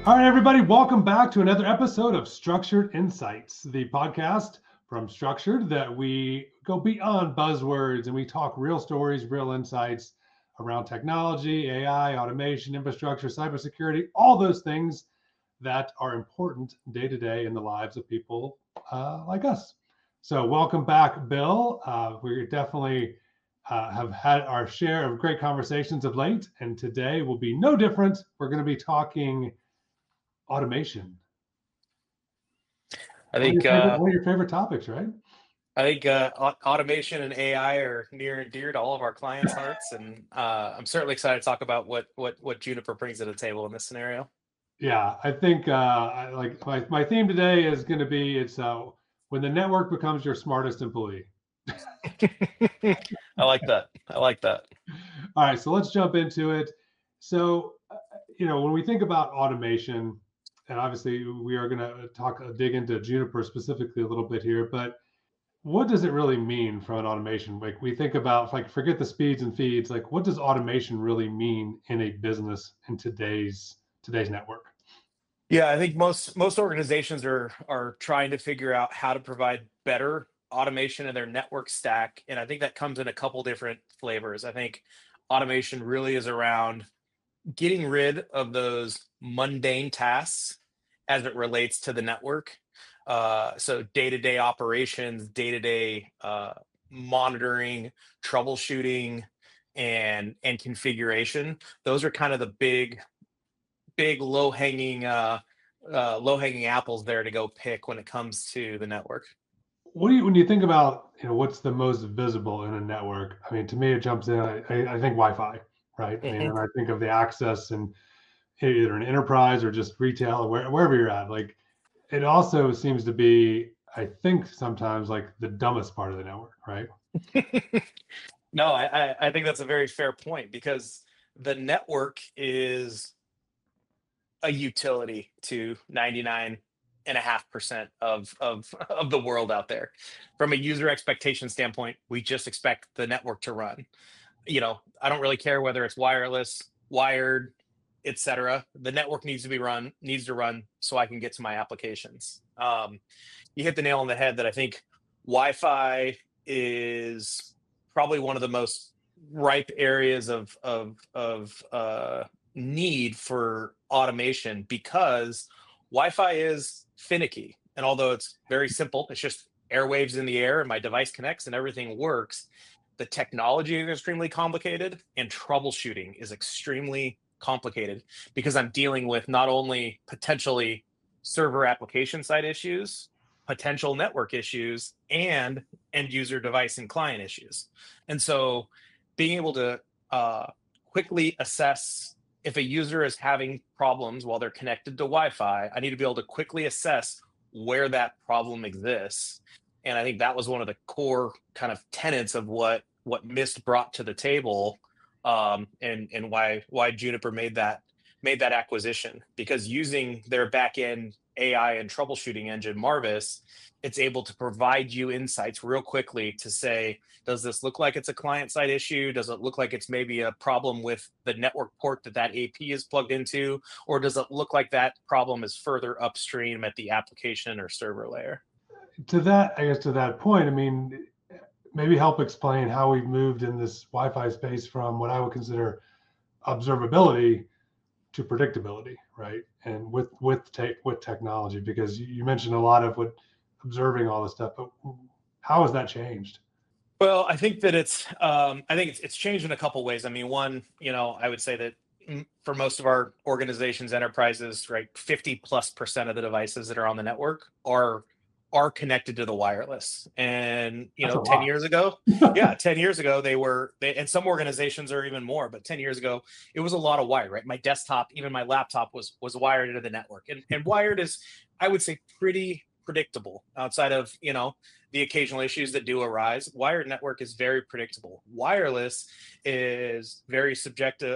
All right, everybody, welcome back to another episode of Structured Insights, the podcast from Structured that we go beyond buzzwords and we talk real stories, real insights around technology, AI, automation, infrastructure, cybersecurity, all those things that are important day to day in the lives of people like us. So, welcome back, Bill. We definitely have had our share of great conversations of late, and today will be no different. We're going to be talking automation. I think One of your favorite topics, right? automation and AI are near and dear to all of our clients' hearts, and I'm certainly excited to talk about what Juniper brings to the table in this scenario. Yeah, I think like my theme today is going to be it's when the network becomes your smartest employee. I like that. I like that. All right, so let's jump into it. So, when we think about automation, and obviously we are going to dig into Juniper specifically a little bit here, but what does it really mean from an automation? Like we think about, like, forget the speeds and feeds. Like, what does automation really mean in a business in today's network? Yeah, I think most organizations are trying to figure out how to provide better automation in their network stack, and I think that comes in a couple different flavors. I think automation really is around getting rid of those mundane tasks as it relates to the network. So day-to-day operations, day-to-day monitoring, troubleshooting, and configuration. Those are kind of the big low hanging apples there to go pick when it comes to the network. When you think about, what's the most visible in a network? I mean, to me, it jumps in. I think Wi-Fi, right? I mean, Mhm. and I think of the access and either an enterprise or just retail or wherever you're at. Like, it also seems to be, I think, sometimes like the dumbest part of the network, right? No, I think that's a very fair point because the network is a utility to 99.5% of the world out there. From a user expectation standpoint, we just expect the network to run. I don't really care whether it's wireless, wired, etc. The network needs to run so I can get to my applications. You hit the nail on the head that I think Wi-Fi is probably one of the most ripe areas of need for automation because Wi-Fi is finicky, and although it's very simple, it's just airwaves in the air and my device connects and everything works. The technology is extremely complicated and troubleshooting is extremely complicated because I'm dealing with not only potentially server application side issues, potential network issues, and end user device and client issues. And so being able to quickly assess if a user is having problems while they're connected to Wi-Fi, I need to be able to quickly assess where that problem exists. And I think that was one of the core kind of tenets of what Mist brought to the table, and why Juniper made that acquisition, because using their back end AI and troubleshooting engine Marvis, it's able to provide you insights real quickly to say, does this look like it's a client side issue? Does it look like it's maybe a problem with the network port that AP is plugged into? Or does it look like that problem is further upstream at the application or server layer? To that point, I mean, maybe help explain how we've moved in this Wi-Fi space from what I would consider observability to predictability, right? And with technology, because you mentioned a lot of what observing all this stuff, but how has that changed? Well, I think that it's changed in a couple ways. I mean, one, I would say that for most of our organizations, enterprises, right, 50+% of the devices that are on the network are connected to the wireless. And That's a 10 lot. years ago, yeah, 10 years ago and some organizations are even more, but 10 years ago it was a lot of wired, right? My desktop, even my laptop was wired into the network. And wired is, I would say, pretty predictable outside of, the occasional issues that do arise. Wired network is very predictable. Wireless is very subjective,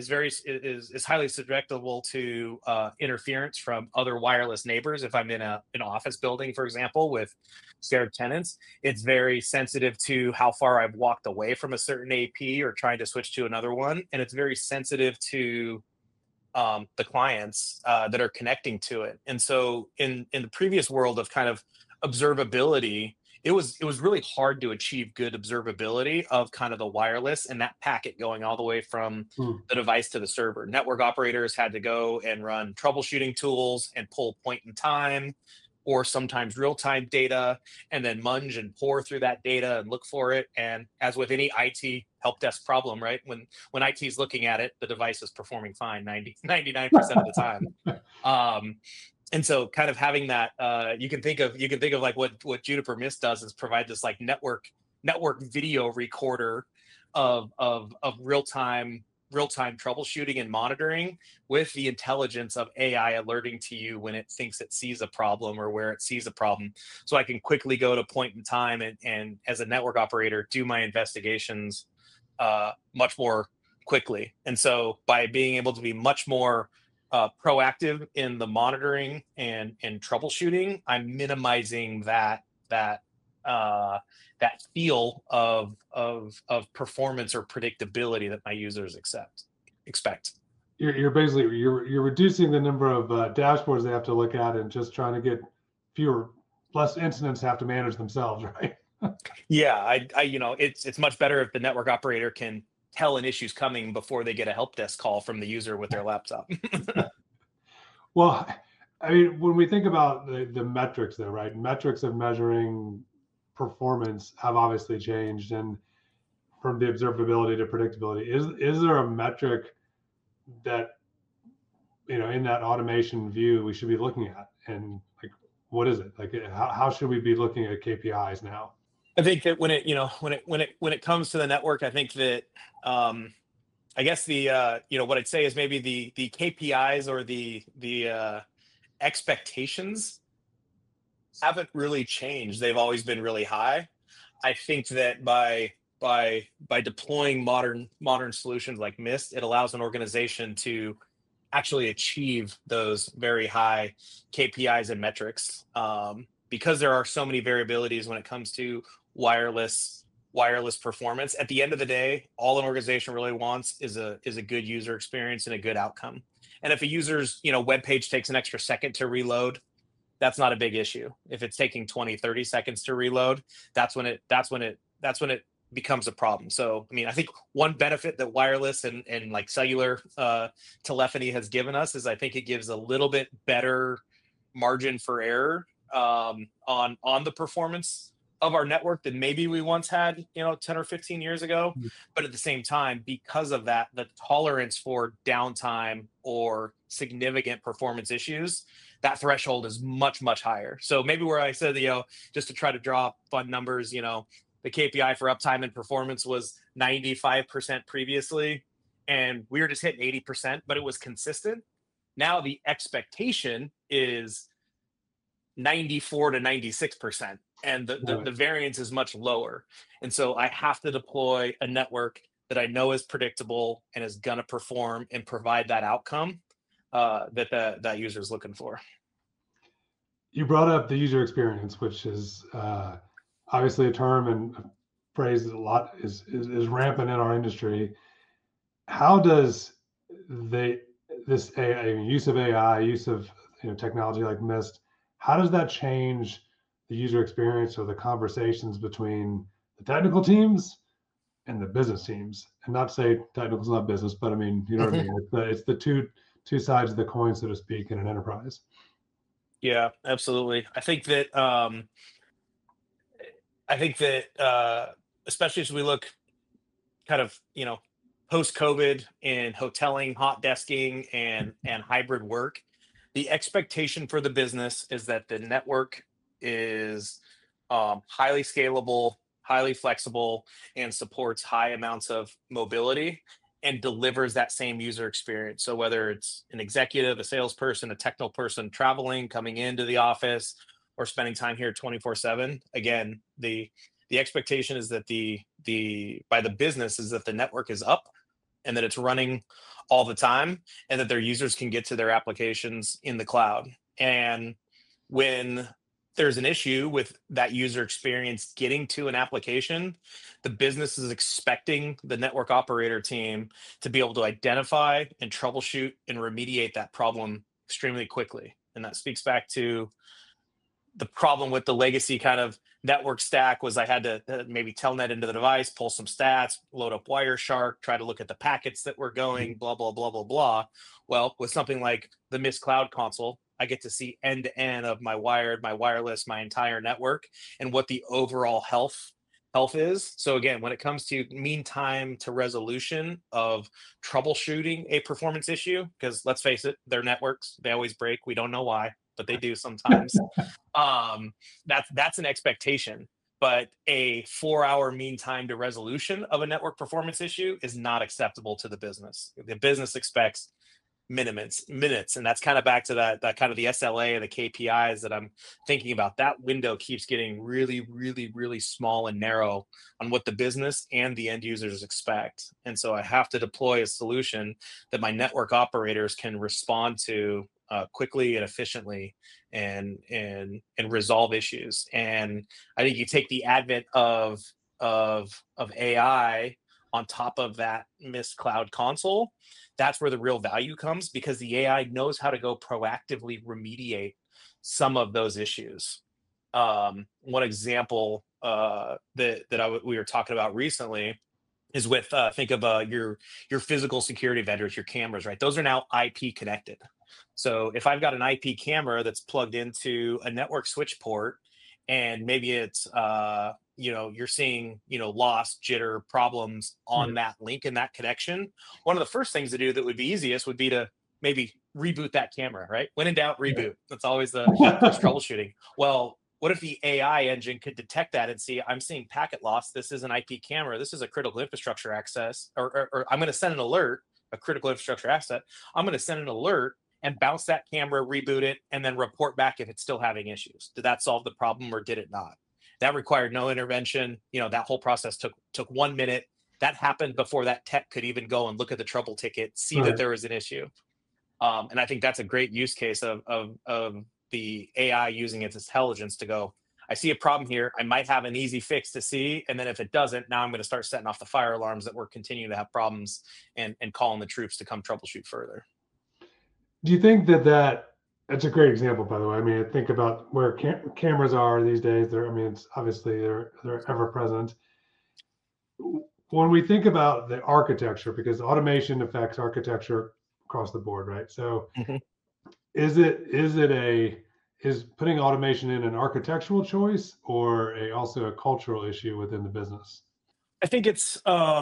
is highly susceptible to interference from other wireless neighbors. If I'm in an office building, for example, with shared tenants, it's very sensitive to how far I've walked away from a certain AP or trying to switch to another one, and it's very sensitive to the clients that are connecting to it. And so in the previous world of kind of observability, it was really hard to achieve good observability of kind of the wireless and that packet going all the way from Hmm. the device to the server. Network operators had to go and run troubleshooting tools and pull point in time or sometimes real time data and then munge and pour through that data and look for it. And as with any IT help desk problem, right? When IT is looking at it, the device is performing fine 99% of the time. Um, and so kind of having that, you can think of like what Juniper Mist does is provide this like network video recorder of real time troubleshooting and monitoring with the intelligence of AI alerting to you when it thinks it sees a problem or where it sees a problem. So I can quickly go to point in time and as a network operator, do my investigations much more quickly. And so by being able to be much more proactive in the monitoring and troubleshooting, I'm minimizing uh, that feel of performance or predictability that my users expect. You're basically you're reducing the number of dashboards they have to look at and just trying to get fewer less incidents have to manage themselves, right? Yeah, it's much better if the network operator can tell an issue's coming before they get a help desk call from the user with their laptop. Well, I mean, when we think about the metrics there, right? Metrics of measuring performance have obviously changed, and from the observability to predictability, is there a metric that in that automation view we should be looking at, and like what is it? Like how should we be looking at KPIs now? I think that when it comes to the network, I think that I guess what I'd say is maybe the KPIs or the expectations haven't really changed. They've always been really high. I think that by deploying modern solutions like Mist, it allows an organization to actually achieve those very high KPIs and metrics. Because there are so many variabilities when it comes to wireless performance. At the end of the day, all an organization really wants is a good user experience and a good outcome. And if a user's web page takes an extra second to reload, that's not a big issue. If it's taking 20, 30 seconds to reload, that's when it becomes a problem. So, I mean, I think one benefit that wireless and like cellular telephony has given us is I think it gives a little bit better margin for error on the performance of our network than maybe we once had 10 or 15 years ago. But at the same time, because of that, the tolerance for downtime or significant performance issues, that threshold is much, much higher. So maybe where I said, just to try to draw fun numbers, the KPI for uptime and performance was 95% previously, and we were just hitting 80%, but it was consistent. Now the expectation is 94 to 96%, and the variance is much lower. And so I have to deploy a network that I know is predictable and is going to perform and provide that outcome that user is looking for. You brought up the user experience, which is obviously a term and a phrase a lot is rampant in our industry. How does this use of AI, use of technology like Mist, how does that change the user experience or the conversations between the technical teams and the business teams? And not to say technical's not business, but I mean, you know what I mean? It's the two sides of the coin, so to speak, in an enterprise. Yeah, absolutely. I think that especially as we look kind of, post-COVID in hoteling, hot desking, and hybrid work, the expectation for the business is that the network is highly scalable, highly flexible, and supports high amounts of mobility and delivers that same user experience. So whether it's an executive, a salesperson, a technical person traveling, coming into the office, or spending time here 24/7, again, the expectation is that by the business is that the network is up and that it's running all the time and that their users can get to their applications in the cloud. And when there's an issue with that user experience getting to an application, the business is expecting the network operator team to be able to identify and troubleshoot and remediate that problem extremely quickly. And that speaks back to the problem with the legacy kind of network stack was I had to maybe telnet into the device, pull some stats, load up Wireshark, try to look at the packets that were going, blah, blah, blah, blah, blah. Well, with something like the Mist Cloud Console, I get to see end to end of my wired, my wireless, my entire network, and what the overall health is. So again, when it comes to mean time to resolution of troubleshooting a performance issue, because let's face it, they're networks, they always break. We don't know why, but they do sometimes. That's an expectation. But a 4-hour mean time to resolution of a network performance issue is not acceptable to the business. The business expects minutes, and that's kind of back to that kind of the SLA and the KPIs that I'm thinking about. That window keeps getting really, really, really small and narrow on what the business and the end users expect. And so I have to deploy a solution that my network operators can respond to quickly and efficiently and resolve issues. And I think you take the advent of AI on top of that Mist Cloud Console, that's where the real value comes, because the AI knows how to go proactively remediate some of those issues. One example that we were talking about recently is with think of your physical security vendors, your cameras, right? Those are now IP connected. So if I've got an IP camera that's plugged into a network switch port, and maybe it's you're seeing loss, jitter, problems on that link and that connection, one of the first things to do that would be easiest would be to maybe reboot that camera, right? When in doubt, reboot. That's always the first troubleshooting. Well, what if the AI engine could detect that and see, I'm seeing packet loss, this is an IP camera, this is a critical infrastructure access, or I'm going to send an alert, a critical infrastructure asset, I'm going to send an alert and bounce that camera, reboot it, and then report back if it's still having issues. Did that solve the problem or did it not? That required no intervention. That whole process took 1 minute. That happened before that tech could even go and look at the trouble ticket, see that there was an issue. And I think that's a great use case of the AI using its intelligence to go, I see a problem here. I might have an easy fix to see. And then if it doesn't, now I'm going to start setting off the fire alarms that we're continuing to have problems and calling the troops to come troubleshoot further. Do you think that's a great example, by the way? I mean, think about where cameras are these days. It's obviously they're ever present. When we think about the architecture, because automation affects architecture across the board, right? So is putting automation in an architectural choice or also a cultural issue within the business? I think it's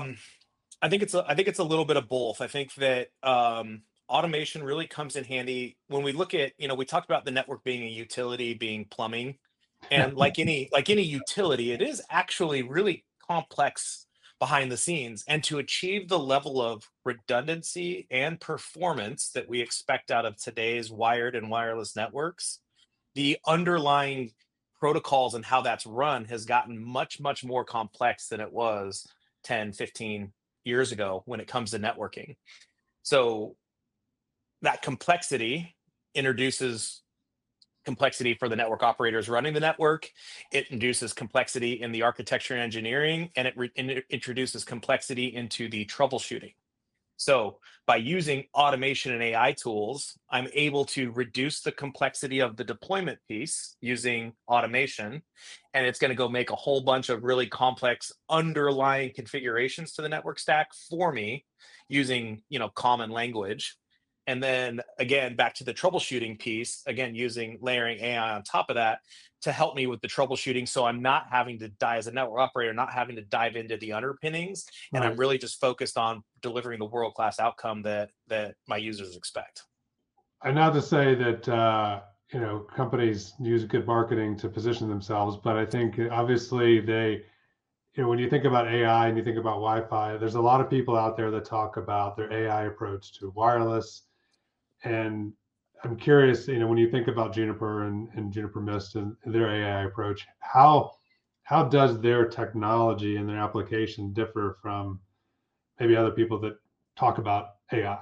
a little bit of both. I think that automation really comes in handy when we look at, we talked about the network being a utility, being plumbing, and like any utility, it is actually really complex behind the scenes. And to achieve the level of redundancy and performance that we expect out of today's wired and wireless networks, the underlying protocols and how that's run has gotten much, much more complex than it was 10, 15 years ago when it comes to networking. So that complexity introduces complexity for the network operators running the network. It induces complexity in the architecture and engineering, and it introduces complexity into the troubleshooting. So by using automation and AI tools, I'm able to reduce the complexity of the deployment piece using automation, and it's going to go make a whole bunch of really complex underlying configurations to the network stack for me using, common language. And then again, back to the troubleshooting piece, again, using layering AI on top of that to help me with the troubleshooting. So I'm not having to as a network operator, not having to dive into the underpinnings. And I'm really just focused on delivering the world-class outcome that my users expect. And not to say that, companies use good marketing to position themselves, but I think obviously when you think about AI and you think about Wi-Fi, there's a lot of people out there that talk about their AI approach to wireless. And I'm curious, when you think about Juniper and Juniper Mist and their AI approach, how does their technology and their application differ from maybe other people that talk about AI?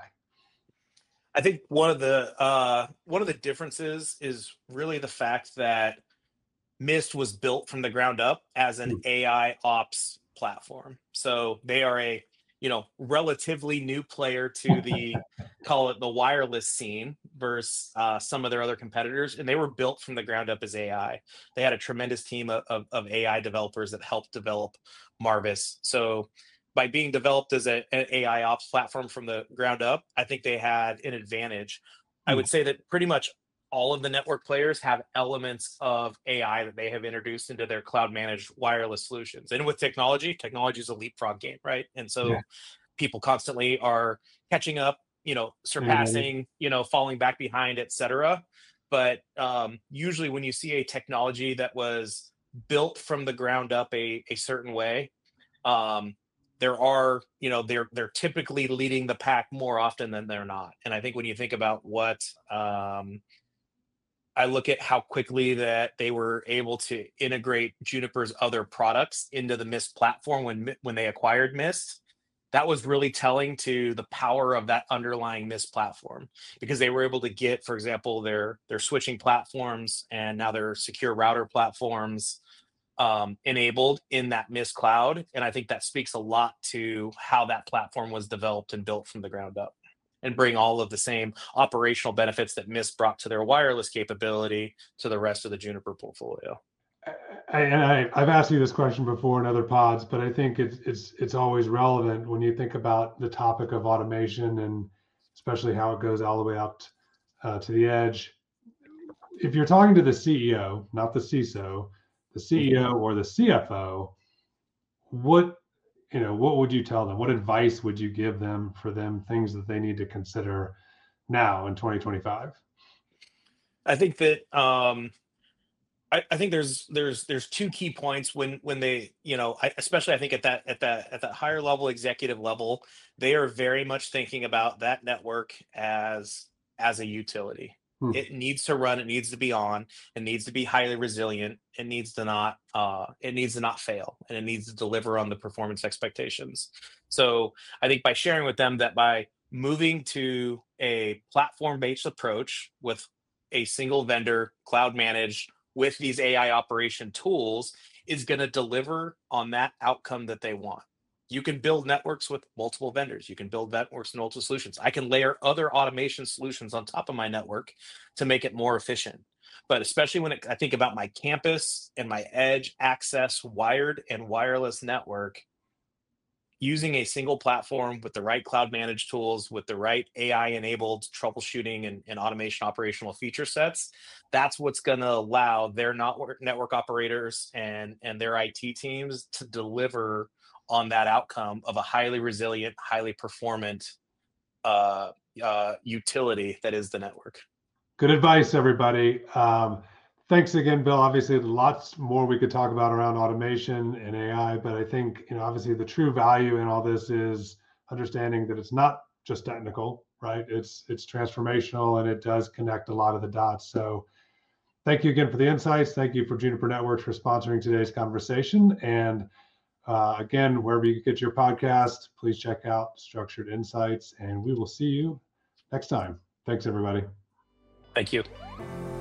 I think one of the differences is really the fact that Mist was built from the ground up as an AI ops platform. So they are a, relatively new player to the, call it the wireless scene versus some of their other competitors. And they were built from the ground up as AI. They had a tremendous team of AI developers that helped develop Marvis. So by being developed as an AI ops platform from the ground up, I think they had an advantage. I would say that pretty much all of the network players have elements of AI that they have introduced into their cloud managed wireless solutions. And with technology is a leapfrog game, right? And so people constantly are catching up, surpassing, falling back behind, et cetera. But usually when you see a technology that was built from the ground up a certain way, there are, they're typically leading the pack more often than they're not. And I think when you think about what I look at how quickly that they were able to integrate Juniper's other products into the Mist platform when they acquired Mist, that was really telling to the power of that underlying Mist platform, because they were able to get, for example, their switching platforms and now their secure router platforms enabled in that Mist cloud. And I think that speaks a lot to how that platform was developed and built from the ground up, and bring all of the same operational benefits that Mist brought to their wireless capability to the rest of the Juniper portfolio. I've asked you this question before in other pods, but I think it's always relevant when you think about the topic of automation, and especially how it goes all the way up to the edge. If you're talking to the CEO, not the CISO, the CEO or the CFO, what would you tell them? What advice would you give them for them, things that they need to consider now in 2025? I think that I think there's two key points when they, especially I think at that higher level executive level, they are very much thinking about that network as a utility. It needs to run, it needs to be on, it needs to be highly resilient, it needs to not fail, and it needs to deliver on the performance expectations. So I think by sharing with them that by moving to a platform-based approach with a single vendor, cloud managed, with these AI operation tools, is going to deliver on that outcome that they want. You can build networks with multiple vendors. You can build networks and multiple solutions. I can layer other automation solutions on top of my network to make it more efficient. But especially when I think about my campus and my edge access wired and wireless network, using a single platform with the right cloud managed tools, with the right AI enabled troubleshooting and automation operational feature sets, that's what's going to allow their network operators and their IT teams to deliver on that outcome of a highly resilient, highly performant utility that is the network. Good advice, everybody. Thanks again, Bill. Obviously, lots more we could talk about around automation and AI, but I think, obviously the true value in all this is understanding that it's not just technical, right? It's transformational, and it does connect a lot of the dots. So thank you again for the insights. Thank you for Juniper Networks for sponsoring today's conversation. And again, wherever you get your podcast, please check out Structured Insights, and we will see you next time. Thanks, everybody. Thank you.